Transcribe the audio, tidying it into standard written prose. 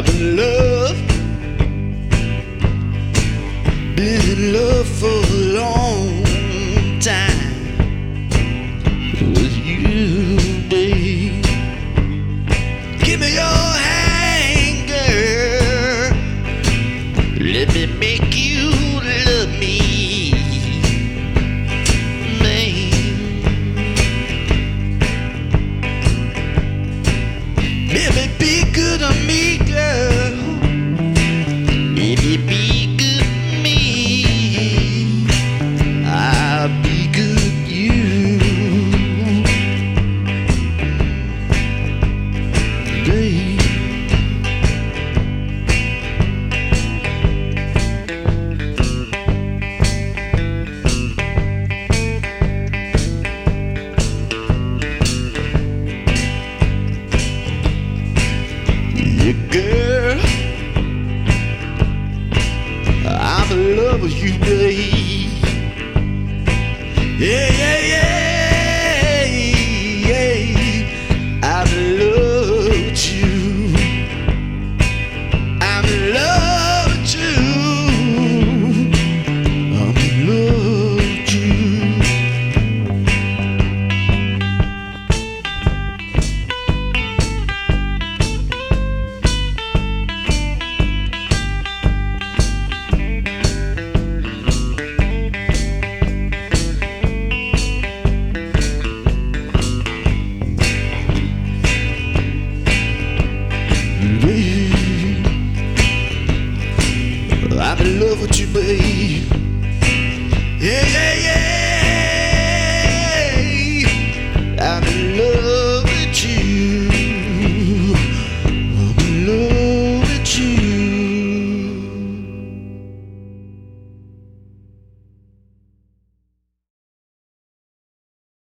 been in love for a long time with you, babe. Give me your hand, girl. Let me make you love me, man. Baby, be good to me, girl. Baby, be good to me. I'll be good to you, babe. Yeah, girl, I'm in love with you, babe. Yeah, yeah, yeah, yeah. I'm in love with you. I'm in love with you. I'm in love with you. I'm in love with you, babe. Yeah, yeah, yeah.